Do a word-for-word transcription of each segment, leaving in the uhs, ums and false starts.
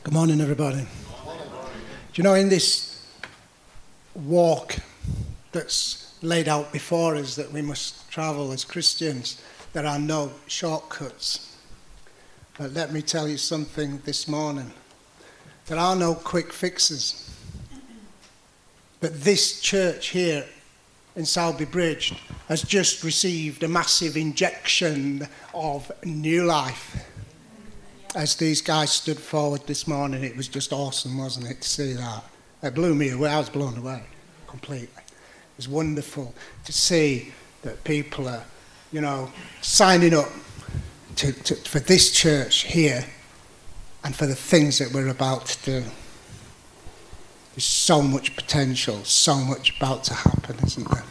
Good morning, everybody. Do you know, in this walk that's laid out before us that we must travel as Christians, there are no shortcuts. But let me tell you something this morning. There are no quick fixes. But this church here in Selby Bridge has just received a massive injection of new life. As these guys stood forward this morning, it was just awesome, wasn't it, to see that? It blew me away. I was blown away completely. It was wonderful to see that people are, you know, signing up to, to, for this church here and for the things that we're about to do. There's so much potential, so much about to happen, isn't there?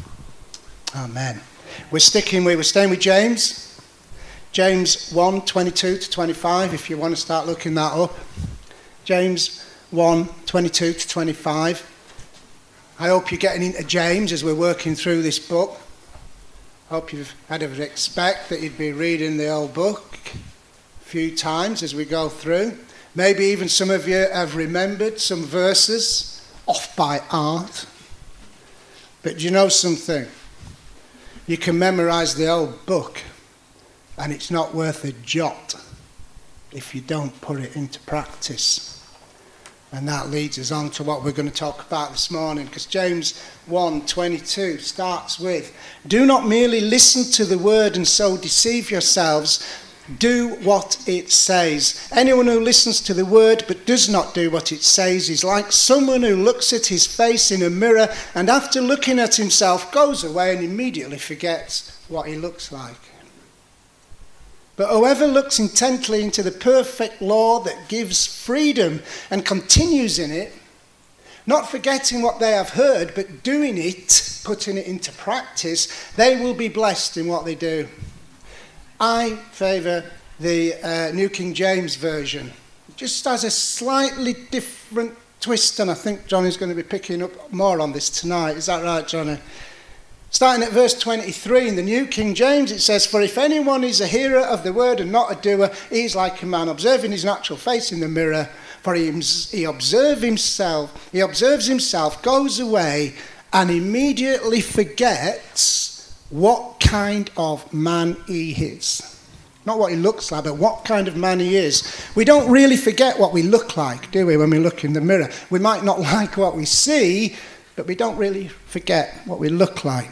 Amen. We're sticking with, we're staying with James. James one, twenty-two to twenty-five, if you want to start looking that up. James one, twenty-two to twenty-five. I hope you're getting into James as we're working through this book. I hope you've had to expect that you'd be reading the whole book a few times as we go through. Maybe even some of you have remembered some verses off by heart. But do you know something? You can memorize the whole book, and it's not worth a jot if you don't put it into practice. And that leads us on to what we're going to talk about this morning, because James one twenty-two starts with, "Do not merely listen to the word and so deceive yourselves. Do what it says. Anyone who listens to the word but does not do what it says is like someone who looks at his face in a mirror and after looking at himself goes away and immediately forgets what he looks like. But whoever looks intently into the perfect law that gives freedom and continues in it, not forgetting what they have heard, but doing it, putting it into practice, they will be blessed in what they do." I favour the uh, New King James Version. It just has a slightly different twist, and I think Johnny's going to be picking up more on this tonight. Is that right, Johnny? Starting at verse twenty-three in the New King James, it says, "For if anyone is a hearer of the word and not a doer, he is like a man observing his natural face in the mirror. For he, he observe himself, he observes himself, goes away, and immediately forgets what kind of man he is." Not what he looks like, but what kind of man he is. We don't really forget what we look like, do we, when we look in the mirror? We might not like what we see, but we don't really forget what we look like.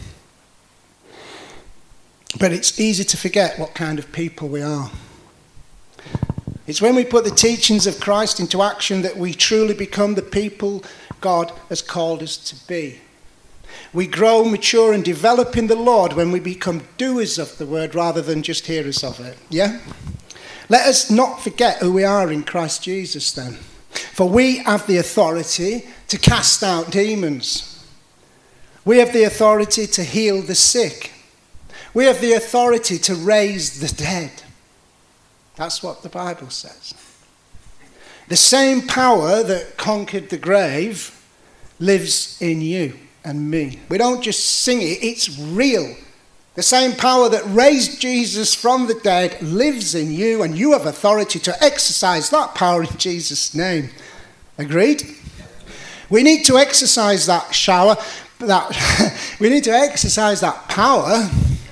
But it's easy to forget what kind of people we are. It's when we put the teachings of Christ into action that we truly become the people God has called us to be. We grow, mature, and develop in the Lord when we become doers of the word rather than just hearers of it. Yeah? Let us not forget who we are in Christ Jesus then. For we have the authority to cast out demons. We have the authority to heal the sick. We have the authority to raise the dead. That's what the Bible says. The same power that conquered the grave lives in you and me. We don't just sing it, it's real. The same power that raised Jesus from the dead lives in you, and you have authority to exercise that power in Jesus' name. Agreed? We need to exercise that shower, that we need to exercise that power.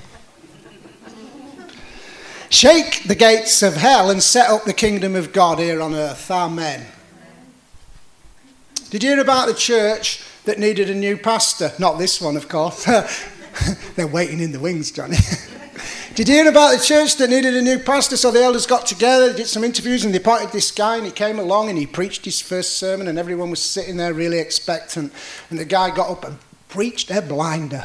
Shake the gates of hell and set up the kingdom of God here on earth. Amen. Did you hear about the church that needed a new pastor? Not this one, of course. They're waiting in the wings, Johnny. Did you hear about the church that needed a new pastor? So the elders got together, did some interviews, and they appointed this guy, and he came along and he preached his first sermon, and everyone was sitting there really expectant. And the guy got up and preached a blinder.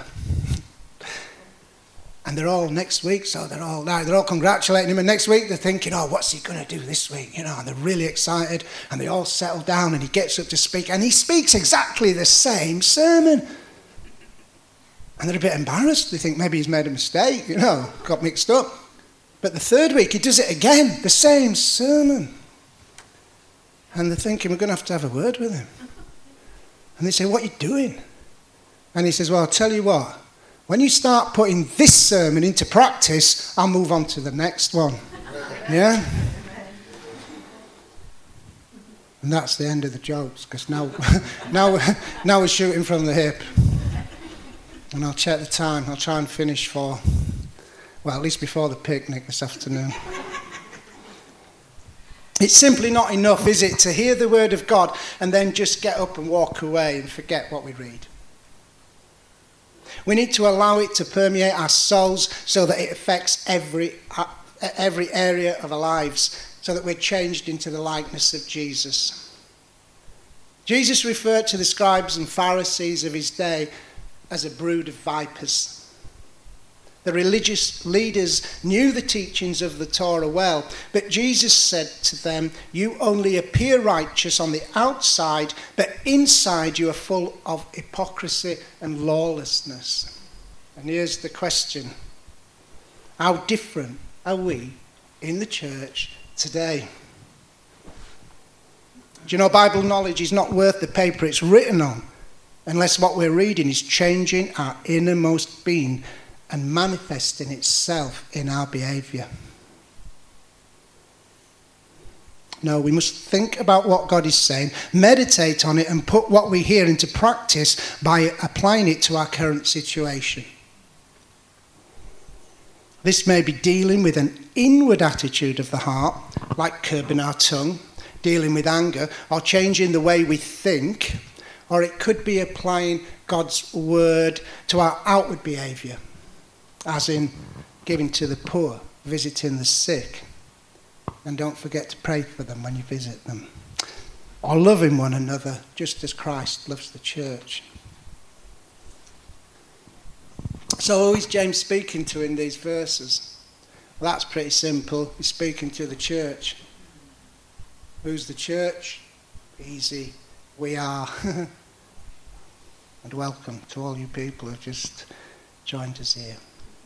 And they're all next week, so they're all now they're all congratulating him. And next week they're thinking, oh, what's he going to do this week? You know, and they're really excited. And they all settle down, and he gets up to speak, and he speaks exactly the same sermon. And they're a bit embarrassed. They think maybe he's made a mistake, you know, got mixed up. But the third week he does it again, the same sermon. And they're thinking, we're going to have to have a word with him. And they say, what are you doing? And he says, well, I'll tell you what. When you start putting this sermon into practice, I'll move on to the next one. Yeah? And that's the end of the jokes, because now, now, now we're shooting from the hip. And I'll check the time. I'll try and finish for, well, at least before the picnic this afternoon. It's simply not enough, is it, to hear the word of God and then just get up and walk away and forget what we read. We need to allow it to permeate our souls so that it affects every, every area of our lives, so that we're changed into the likeness of Jesus. Jesus referred to the scribes and Pharisees of his day as a brood of vipers. The religious leaders knew the teachings of the Torah well, but Jesus said to them, "You only appear righteous on the outside, but inside you are full of hypocrisy and lawlessness." And here's the question: how different are we in the church today? Do you know, Bible knowledge is not worth the paper it's written on unless what we're reading is changing our innermost being and manifesting itself in our behaviour. No, we must think about what God is saying, meditate on it, and put what we hear into practice by applying it to our current situation. This may be dealing with an inward attitude of the heart, like curbing our tongue, dealing with anger, or changing the way we think, or it could be applying God's word to our outward behaviour, as in giving to the poor, visiting the sick, and don't forget to pray for them when you visit them, or loving one another just as Christ loves the church. So who is James speaking to in these verses? Well, that's pretty simple. He's speaking to the church. Who's the church? Easy. We are. And welcome to all you people who've just joined us here.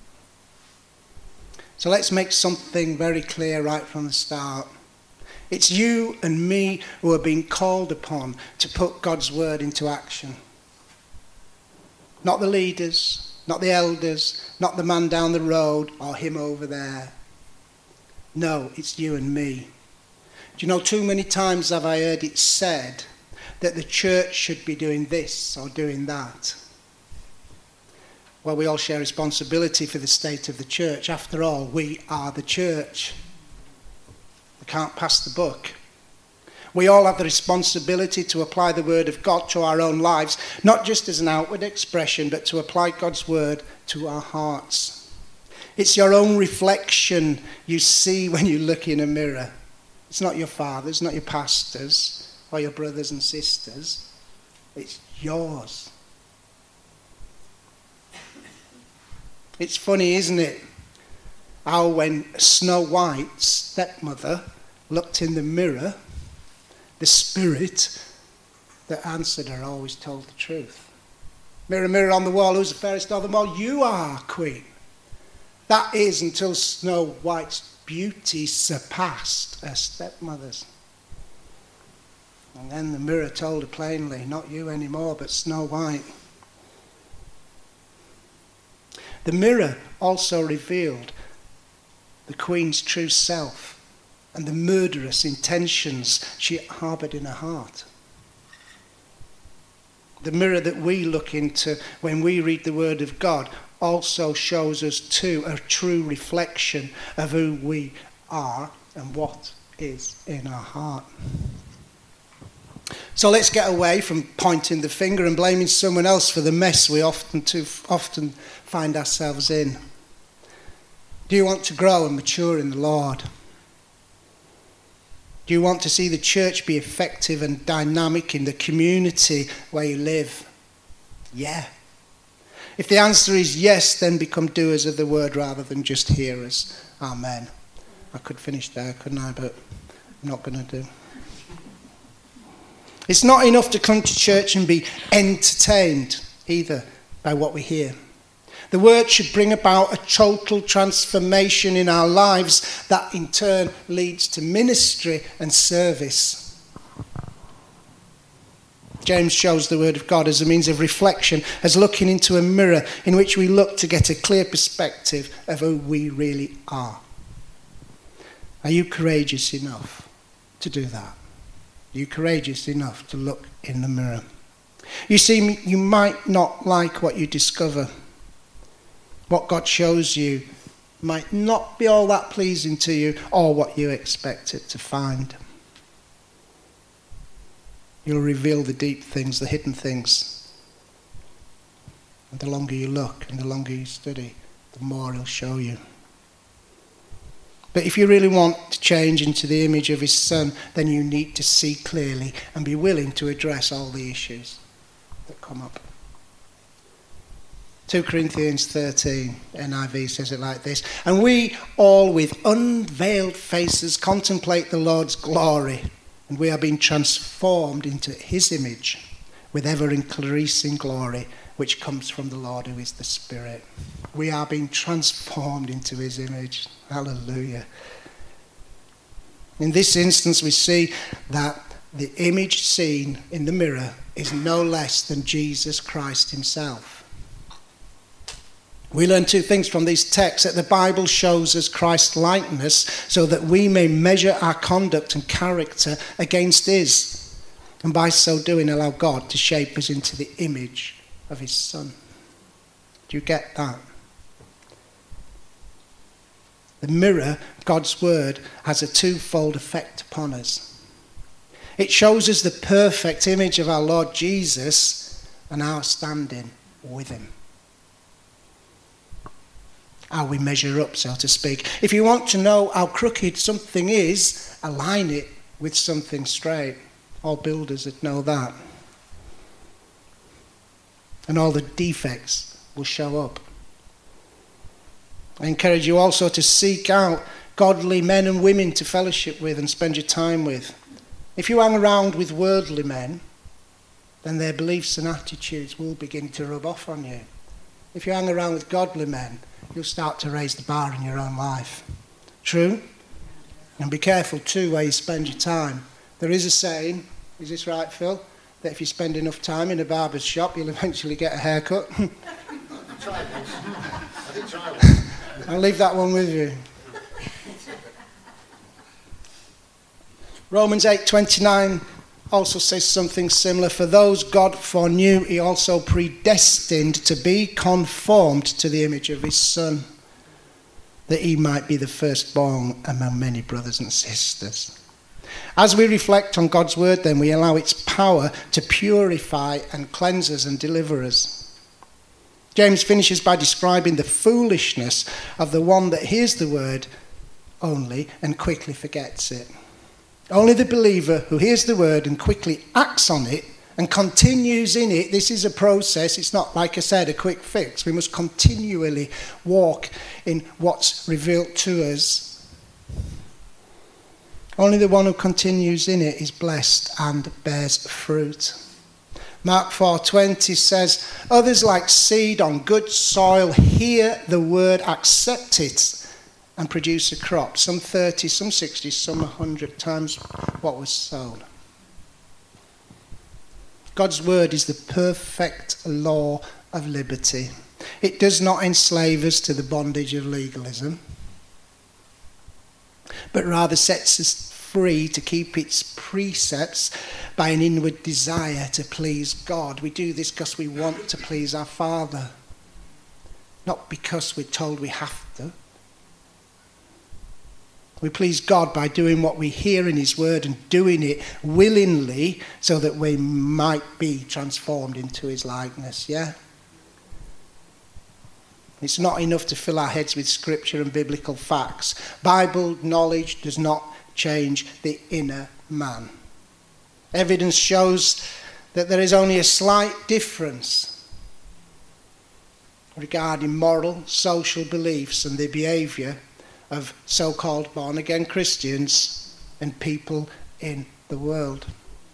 So let's make something very clear right from the start. It's you and me who are being called upon to put God's word into action. Not the leaders, not the elders, not the man down the road or him over there. No, it's you and me. Do you know, too many times have I heard it said that the church should be doing this or doing that. Well, we all share responsibility for the state of the church. After all, we are the church. We can't pass the buck. We all have the responsibility to apply the word of God to our own lives, not just as an outward expression, but to apply God's word to our hearts. It's your own reflection you see when you look in a mirror. It's not your father's, not your pastor's, or your brothers and sisters. It's yours. It's funny, isn't it, how when Snow White's stepmother looked in the mirror, the spirit that answered her always told the truth. Mirror, mirror on the wall, who's the fairest of them all? You are, queen. That is until Snow White's beauty surpassed her stepmother's. And then the mirror told her plainly, not you anymore, but Snow White. The mirror also revealed the queen's true self and the murderous intentions she harboured in her heart. The mirror that we look into when we read the word of God also shows us too a true reflection of who we are and what is in our heart. So let's get away from pointing the finger and blaming someone else for the mess we often too often find ourselves in. Do you want to grow and mature in the Lord? Do you want to see the church be effective and dynamic in the community where you live? Yeah. If the answer is yes, then become doers of the word rather than just hearers. Amen. I could finish there, couldn't I? But I'm not going to do. It's not enough to come to church and be entertained either by what we hear. The word should bring about a total transformation in our lives that in turn leads to ministry and service. James shows the word of God as a means of reflection, as looking into a mirror in which we look to get a clear perspective of who we really are. Are you courageous enough to do that? Are you courageous enough to look in the mirror? You see, you might not like what you discover. What God shows you might not be all that pleasing to you or what you expect it to find. You'll reveal the deep things, the hidden things. And the longer you look and the longer you study, the more he'll show you. But if you really want to change into the image of his Son, then you need to see clearly and be willing to address all the issues that come up. two Corinthians thirteen, N I V says it like this: "And we all with unveiled faces contemplate the Lord's glory, and we are being transformed into his image with ever-increasing glory, which comes from the Lord who is the Spirit." We are being transformed into his image. Hallelujah. In this instance, we see that the image seen in the mirror is no less than Jesus Christ himself. We learn two things from these texts: that the Bible shows us Christ's likeness so that we may measure our conduct and character against his, and by so doing allow God to shape us into the image of his Son. Do you get that? The mirror, God's word, has a twofold effect upon us. It shows us the perfect image of our Lord Jesus and our standing with him. How we measure up, so to speak. If you want to know how crooked something is, align it with something straight. All builders would know that. And all the defects will show up. I encourage you also to seek out godly men and women to fellowship with and spend your time with. If you hang around with worldly men, then their beliefs and attitudes will begin to rub off on you. If you hang around with godly men, you'll start to raise the bar in your own life. True? And be careful too where you spend your time. There is a saying, is this right, Phil? That if you spend enough time in a barber's shop, you'll eventually get a haircut. Try it once. I did try it. I'll leave that one with you. Romans eight twenty-nine also says something similar. "For those God foreknew, he also predestined to be conformed to the image of his Son, that he might be the firstborn among many brothers and sisters." As we reflect on God's word, then, we allow its power to purify and cleanse us and deliver us. James finishes by describing the foolishness of the one that hears the word only and quickly forgets it. Only the believer who hears the word and quickly acts on it and continues in it. This is a process. It's not, like I said, a quick fix. We must continually walk in what's revealed to us. Only the one who continues in it is blessed and bears fruit. Mark four twenty says, "Others like seed on good soil hear the word, accept it, and produce a crop, some thirty, some sixty, some one hundred times what was sown." God's word is the perfect law of liberty. It does not enslave us to the bondage of legalism, but rather sets us free to keep its precepts by an inward desire to please God. We do this because we want to please our Father, not because we're told we have to. We please God by doing what we hear in his word and doing it willingly so that we might be transformed into his likeness, yeah? It's not enough to fill our heads with scripture and biblical facts. Bible knowledge does not change the inner man. Evidence shows that there is only a slight difference regarding moral, social beliefs and the behaviour of so-called born-again Christians and people in the world.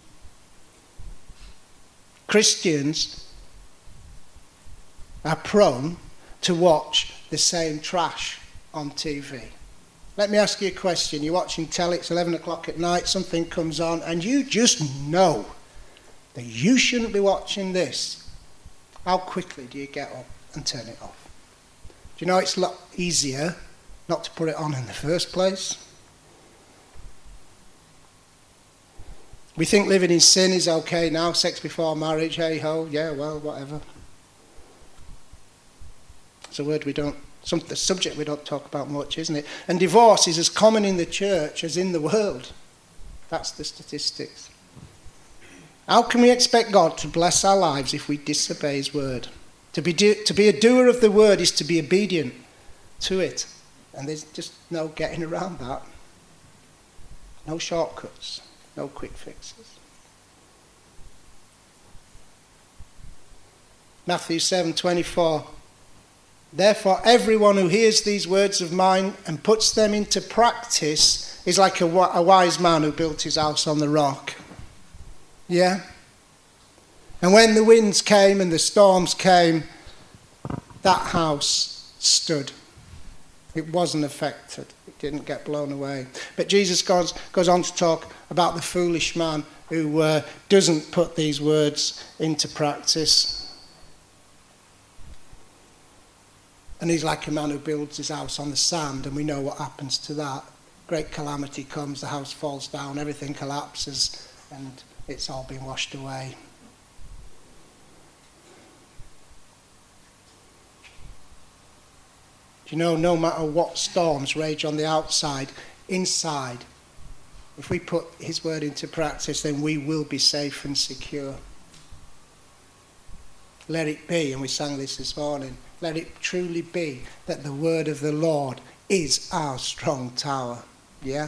Christians are prone to watch the same trash on T V. Let me ask you a question. You're watching telly, it's eleven o'clock at night, something comes on, and you just know that you shouldn't be watching this. How quickly do you get up and turn it off? Do you know it's a lot easier not to put it on in the first place? We think living in sin is okay now, sex before marriage, hey ho, yeah, well, whatever. It's a word we don't, some, the subject we don't talk about much, isn't it? And divorce is as common in the church as in the world. That's the statistics. How can we expect God to bless our lives if we disobey his word? To be, do, to be a doer of the word is to be obedient to it. And there's just no getting around that. No shortcuts. No quick fixes. Matthew seven twenty-four. Therefore, everyone who hears these words of mine and puts them into practice is like a, a wise man who built his house on the rock. Yeah? And when the winds came and the storms came, that house stood. It wasn't affected. It didn't get blown away. But Jesus goes, goes on to talk about the foolish man who uh, doesn't put these words into practice. And he's like a man who builds his house on the sand, and we know what happens to that. Great calamity comes, the house falls down, everything collapses, and it's all been washed away. Do you know, no matter what storms rage on the outside, inside, if we put his word into practice, then we will be safe and secure. Let it be, and we sang this this morning, let it truly be that the word of the Lord is our strong tower. Yeah?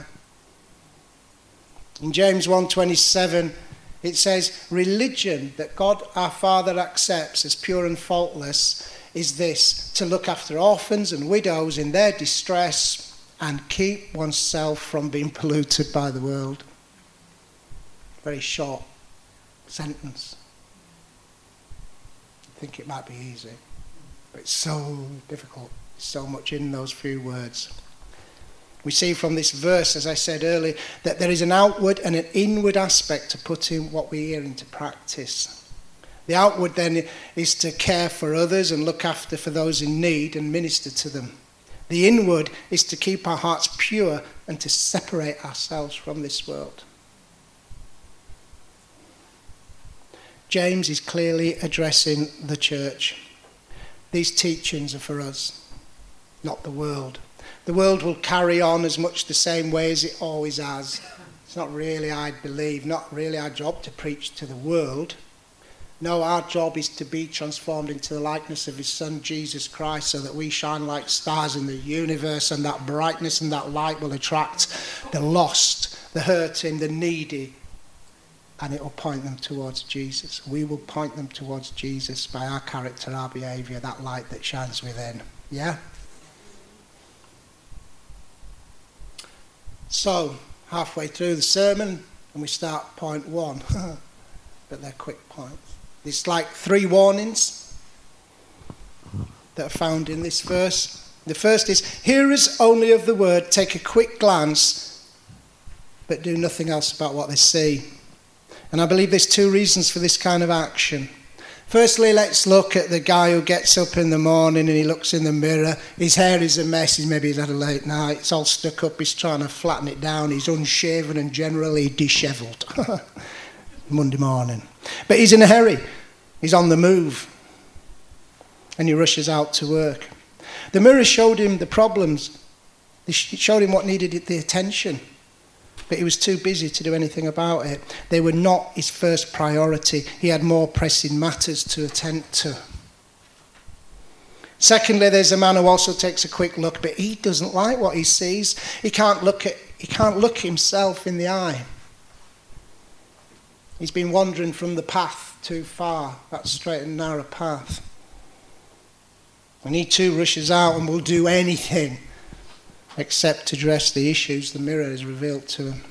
In James one twenty-seven, it says, religion that God our Father accepts as pure and faultless is this, to look after orphans and widows in their distress and keep oneself from being polluted by the world. Very short sentence. I think it might be easy, but it's so difficult. There's so much in those few words. We see from this verse, as I said earlier, that there is an outward and an inward aspect to putting what we hear into practice. The outward then is to care for others and look after for those in need and minister to them. The inward is to keep our hearts pure and to separate ourselves from this world. James is clearly addressing the church. These teachings are for us, not the world. The world will carry on as much the same way as it always has. It's not really, I believe, not really our job to preach to the world. No, our job is to be transformed into the likeness of his Son, Jesus Christ, so that we shine like stars in the universe, and that brightness and that light will attract the lost, the hurting, the needy, and it will point them towards Jesus. We will point them towards Jesus by our character, our behaviour, that light that shines within. Yeah? So, halfway through the sermon, and we start point one. But they're quick points. There's like three warnings that are found in this verse. The first is, hearers only of the word take a quick glance, but do nothing else about what they see. And I believe there's two reasons for this kind of action. Firstly, let's look at the guy who gets up in the morning and he looks in the mirror. His hair is a mess. He's maybe he's had a late night. It's all stuck up. He's trying to flatten it down. He's unshaven and generally dishevelled. Monday morning. But he's in a hurry. He's on the move. And he rushes out to work. The mirror showed him the problems. It showed him what needed the attention. But he was too busy to do anything about it. They were not his first priority. He had more pressing matters to attend to. Secondly, there's a man who also takes a quick look, but he doesn't like what he sees. He can't look at, he can't look himself in the eye. He's been wandering from the path too far, that straight and narrow path. And he too rushes out and will do anything except address the issues the mirror has revealed to him.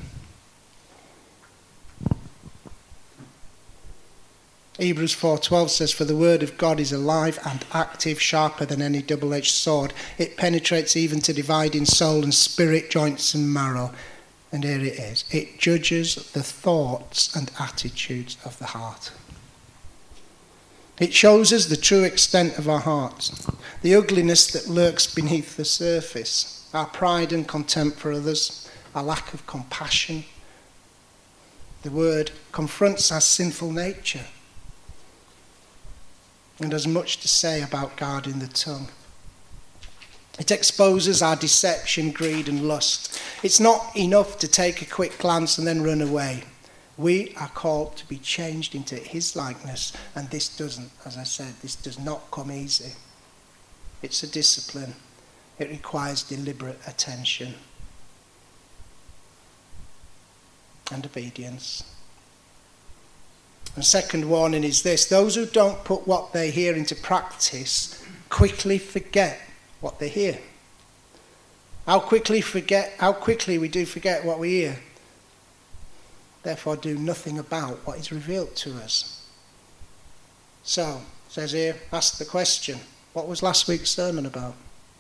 Hebrews four twelve says, for the word of God is alive and active, sharper than any double-edged sword. It penetrates even to dividing soul and spirit, joints and marrow. And here it is. It judges the thoughts and attitudes of the heart. It shows us the true extent of our hearts, the ugliness that lurks beneath the surface, our pride and contempt for others, our lack of compassion, The word confronts our sinful nature and has much to say about guarding the tongue. It exposes our deception, greed and lust. It's not enough to take a quick glance and then run away. We are called to be changed into his likeness, and this doesn't, as I said, this does not come easy. It's a discipline. It requires deliberate attention and obedience. And second warning is this: those who don't put what they hear into practice quickly forget what they hear. How quickly forget, how quickly we do forget what we hear. Therefore do nothing about what is revealed to us. So, it says here, ask the question, what was last week's sermon about?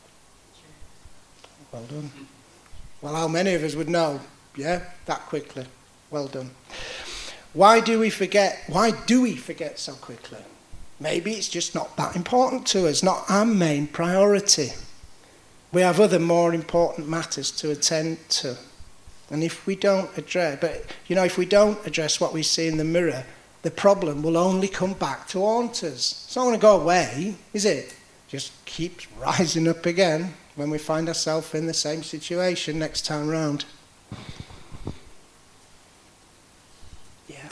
Well done. Well, how many of us would know? Yeah, that quickly. Well done. Why do we forget? Why do we forget so quickly? Maybe it's just not that important to us, not our main priority. We have other more important matters to attend to. And if we don't address, but you know, if we don't address what we see in the mirror, the problem will only come back to haunt us. It's not going to go away, is it? Just keeps rising up again when we find ourselves in the same situation next time round. Yeah.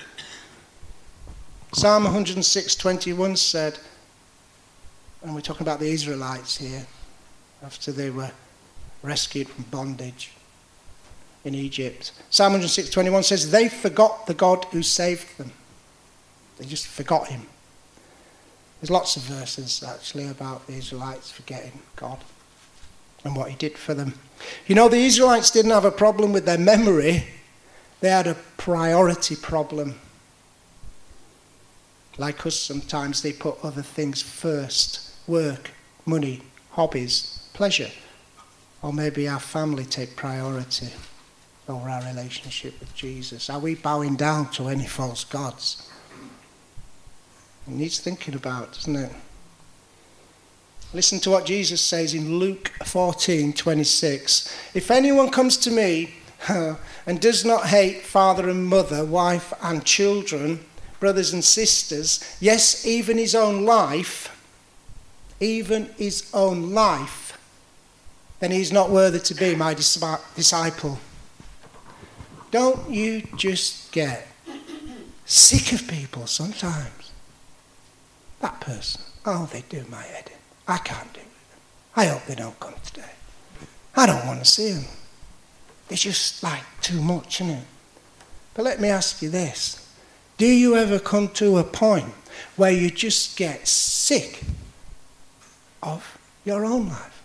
Psalm one hundred six twenty-one said, and we're talking about the Israelites here, after they were rescued from bondage in Egypt. Psalm one hundred six twenty-one says, they forgot the God who saved them. They just forgot him. There's lots of verses actually about the Israelites forgetting God and what he did for them. You know, the Israelites didn't have a problem with their memory. They had a priority problem. Like us, sometimes they put other things first. Work, money, hobbies, pleasure. Or maybe our family take priority over our relationship with Jesus. Are we bowing down to any false gods? It needs thinking about, doesn't it? Listen to what Jesus says in Luke fourteen twenty-six. If anyone comes to me and does not hate father and mother, wife and children, brothers and sisters, yes, even his own life, even his own life, then he's not worthy to be my disciple. Don't you just get sick of people sometimes? That person, oh, they do my head in. I can't do it. I hope they don't come today. I don't want to see them. It's just like too much, isn't it? But let me ask you this. Do you ever come to a point where you just get sick of your own life?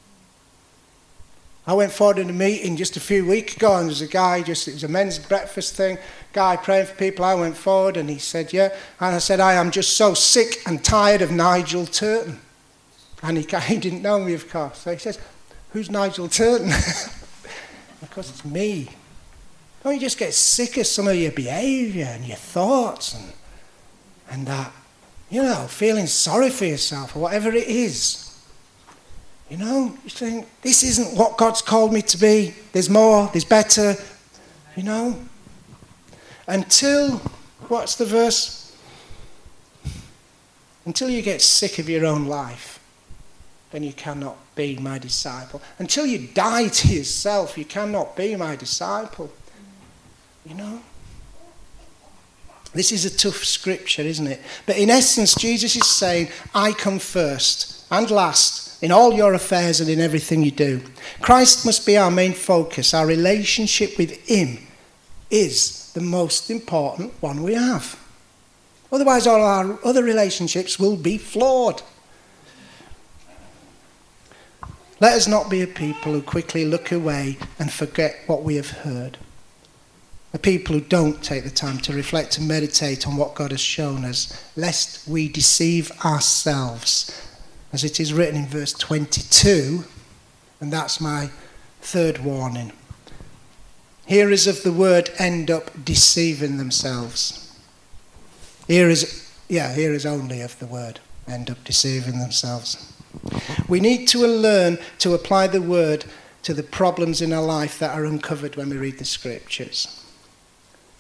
I went forward in a meeting just a few weeks ago, and there was a guy, just it was a men's breakfast thing, guy praying for people. I went forward and he said, yeah. And I said, I am just so sick and tired of Nigel Turton. And he, he didn't know me, of course. So he says, who's Nigel Turton? Of course, it's me. Don't you just get sick of some of your behaviour and your thoughts and, and that, you know, feeling sorry for yourself or whatever it is? You know, you think, this isn't what God's called me to be. There's more, there's better, you know. Until, what's the verse? Until you get sick of your own life, then you cannot be my disciple. Until you die to yourself, you cannot be my disciple. You know? This is a tough scripture, isn't it? But in essence, Jesus is saying, I come first and last in all your affairs and in everything you do. Christ must be our main focus. Our relationship with him is the most important one we have. Otherwise, all our other relationships will be flawed. Let us not be a people who quickly look away and forget what we have heard. A people who don't take the time to reflect and meditate on what God has shown us, lest we deceive ourselves. As it is written in verse twenty-two, and that's my third warning. Hearers of the word end up deceiving themselves. Hearers, yeah, hearers only of the word end up deceiving themselves. We need to learn to apply the word to the problems in our life that are uncovered when we read the scriptures.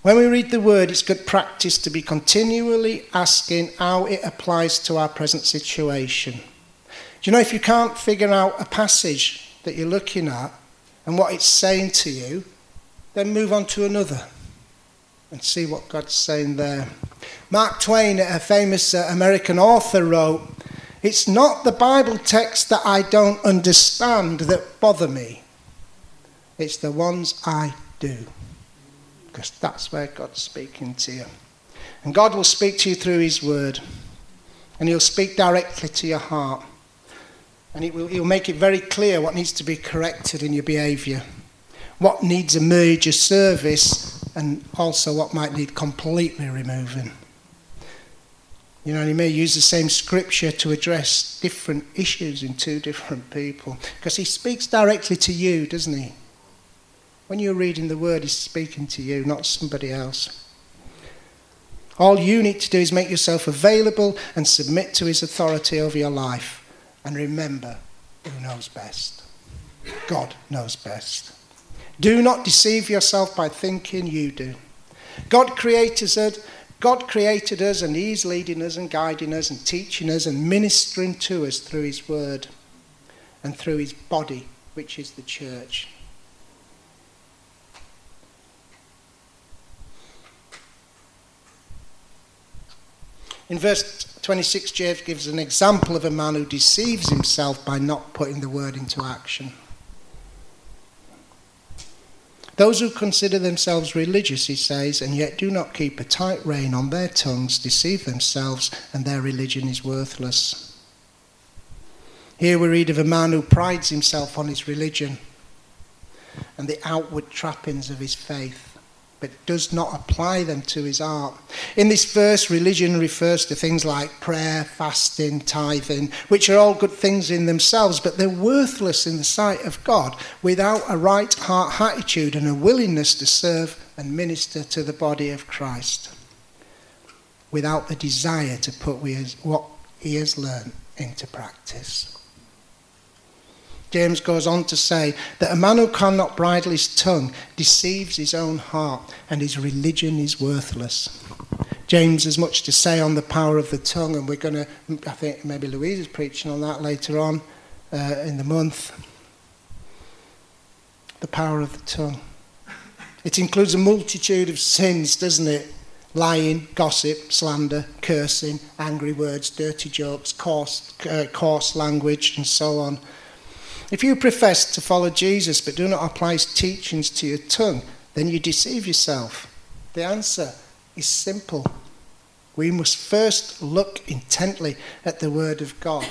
When we read the word, it's good practice to be continually asking how it applies to our present situation. Do you know, if you can't figure out a passage that you're looking at and what it's saying to you, then move on to another and see what God's saying there. Mark Twain, a famous uh, American author, wrote, "It's not the Bible text that I don't understand that bother me. It's the ones I do." Because that's where God's speaking to you. And God will speak to you through his word. And he'll speak directly to your heart. And it will, he'll make it very clear what needs to be corrected in your behaviour. What needs a major service, and also what might need completely removing. You know, he may use the same scripture to address different issues in two different people. Because he speaks directly to you, doesn't he? When you're reading the word, he's speaking to you, not somebody else. All you need to do is make yourself available and submit to his authority over your life. And remember, who knows best? God knows best. Do not deceive yourself by thinking you do. God created us, God created us, and he's leading us and guiding us and teaching us and ministering to us through his word and through his body, which is the church. In verse twenty-six, James gives an example of a man who deceives himself by not putting the word into action. Those who consider themselves religious, he says, and yet do not keep a tight rein on their tongues, deceive themselves, and their religion is worthless. Here we read of a man who prides himself on his religion and the outward trappings of his faith, but does not apply them to his heart. In this verse, religion refers to things like prayer, fasting, tithing, which are all good things in themselves, but they're worthless in the sight of God without a right heart attitude and a willingness to serve and minister to the body of Christ, without the desire to put what he has learned into practice. James goes on to say that a man who cannot bridle his tongue deceives his own heart, and his religion is worthless. James has much to say on the power of the tongue, and we're going to, I think maybe Louise is preaching on that later on uh, in the month. The power of the tongue. It includes a multitude of sins, doesn't it? Lying, gossip, slander, cursing, angry words, dirty jokes, coarse, uh, coarse language, and so on. If you profess to follow Jesus but do not apply his teachings to your tongue, then you deceive yourself. The answer is simple. We must first look intently at the word of God.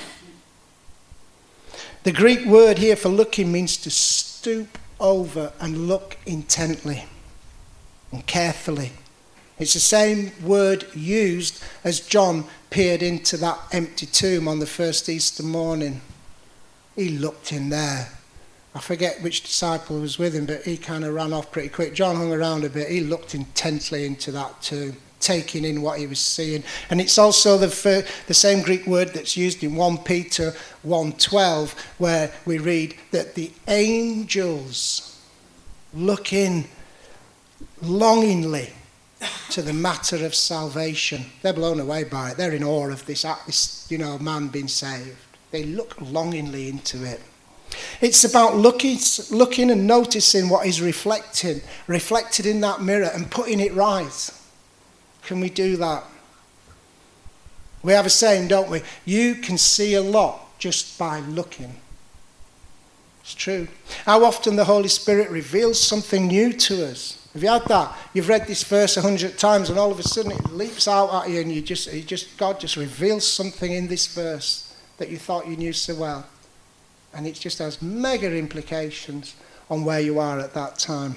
The Greek word here for looking means to stoop over and look intently and carefully. It's the same word used as John peered into that empty tomb on the first Easter morning. He looked in there. I forget which disciple was with him, but he kind of ran off pretty quick. John hung around a bit. He looked intently into that tomb, taking in what he was seeing. And it's also the fir- the same Greek word that's used in First Peter one twelve, where we read that the angels look in longingly to the matter of salvation. They're blown away by it. They're in awe of this, this you know, man being saved. They look longingly into it. It's about looking, looking and noticing what is reflecting, reflected in that mirror and putting it right. Can we do that? We have a saying, don't we? You can see a lot just by looking. It's true. How often the Holy Spirit reveals something new to us. Have you had that? You've read this verse a hundred times and all of a sudden it leaps out at you and you just, you just, God just reveals something in this verse that you thought you knew so well. And it just has mega implications on where you are at that time.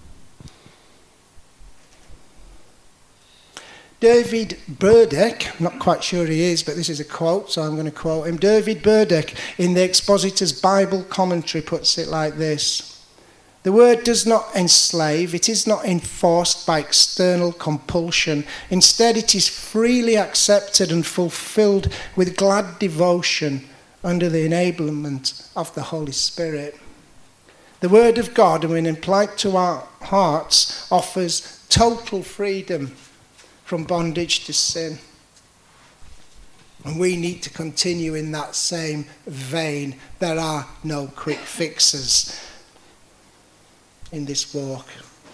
David Burdick, I'm not quite sure he is, but this is a quote, so I'm going to quote him. David Burdick, in the Expositor's Bible Commentary, puts it like this. The word does not enslave, it is not enforced by external compulsion. Instead, it is freely accepted and fulfilled with glad devotion under the enablement of the Holy Spirit. The The Word of God, when applied to our hearts, offers total freedom from bondage to sin. And we need to continue in that same vein. There are no quick fixes in this walk.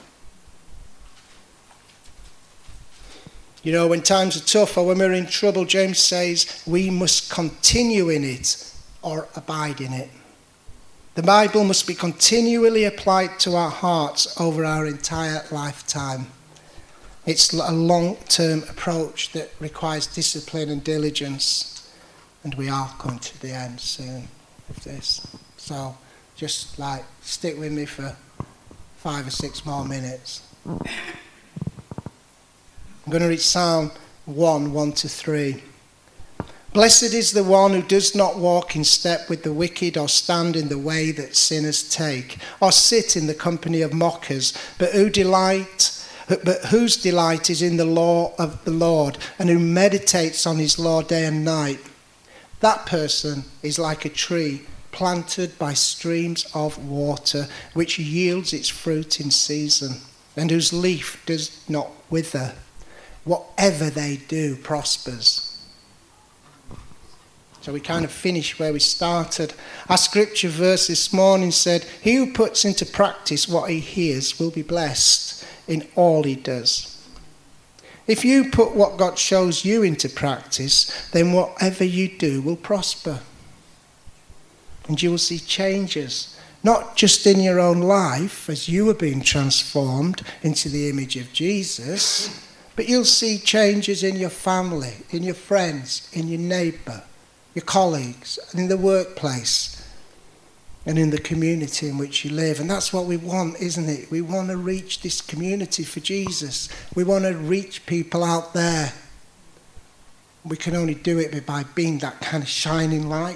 You know, when times are tough or when we're in trouble, James says we must continue in it or abide in it. The Bible must be continually applied to our hearts over our entire lifetime. It's a long-term approach that requires discipline and diligence. And we are coming to the end soon of this. So just like stick with me for five or six more minutes. I'm going to read Psalm one, one to three. Blessed is the one who does not walk in step with the wicked, or stand in the way that sinners take, or sit in the company of mockers, but who delight but whose delight is in the law of the Lord, and who meditates on his law day and night. That person is like a tree planted by streams of water, which yields its fruit in season, and whose leaf does not wither. Whatever they do prospers. So we kind of finish where we started. Our scripture verse this morning said, he who puts into practice what he hears will be blessed in all he does. If you put what God shows you into practice, then whatever you do will prosper. And you will see changes, not just in your own life as you are being transformed into the image of Jesus, but you'll see changes in your family, in your friends, in your neighbour, your colleagues, and in the workplace, and in the community in which you live. And that's what we want, isn't it? We want to reach this community for Jesus. We want to reach people out there. We can only do it by being that kind of shining light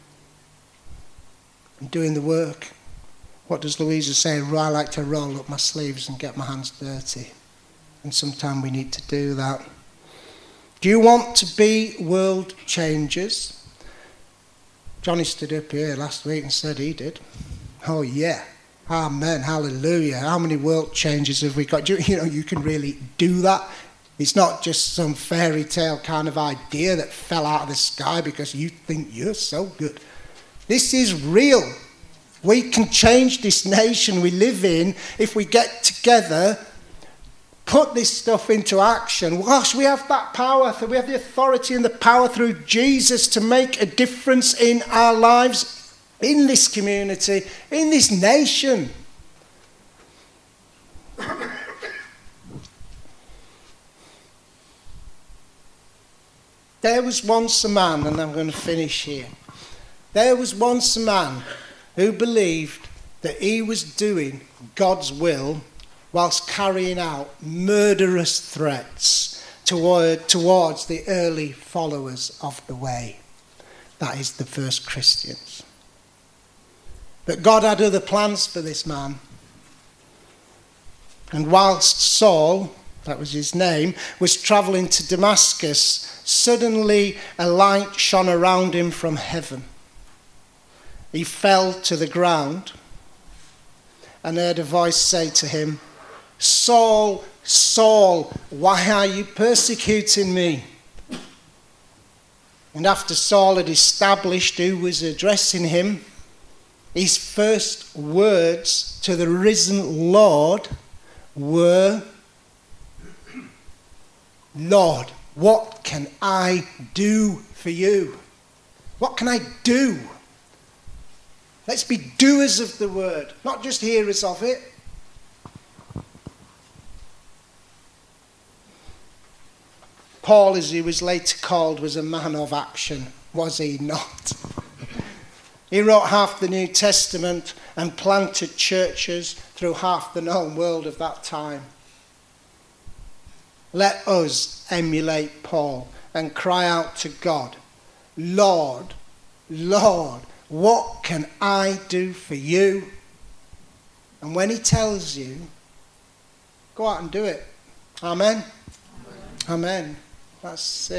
and doing the work. What does Louisa say? I like to roll up my sleeves and get my hands dirty. And sometimes we need to do that. Do you want to be world changers? Johnny stood up here last week and said he did. Oh yeah. Amen. Hallelujah. How many world changers have we got? You, you know, you can really do that. It's not just some fairy tale kind of idea that fell out of the sky because you think you're so good. This is real. We can change this nation we live in if we get together, put this stuff into action. Gosh, we have that power. We have the authority and the power through Jesus to make a difference in our lives, in this community, in this nation. There was once a man, and I'm going to finish here. There was once a man who believed that he was doing God's will whilst carrying out murderous threats toward, towards the early followers of the way. That is the first Christians. But God had other plans for this man. And whilst Saul, that was his name, was travelling to Damascus, suddenly a light shone around him from heaven. He fell to the ground and heard a voice say to him, Saul, Saul, why are you persecuting me? And after Saul had established who was addressing him, his first words to the risen Lord were, Lord, what can I do for you? What can I do? Let's be doers of the word, not just hearers of it. Paul, as he was later called, was a man of action, was he not? He wrote half the New Testament and planted churches through half the known world of that time. Let us emulate Paul and cry out to God, Lord, Lord, what can I do for you? And when he tells you, go out and do it. Amen? Amen. Amen. That's it.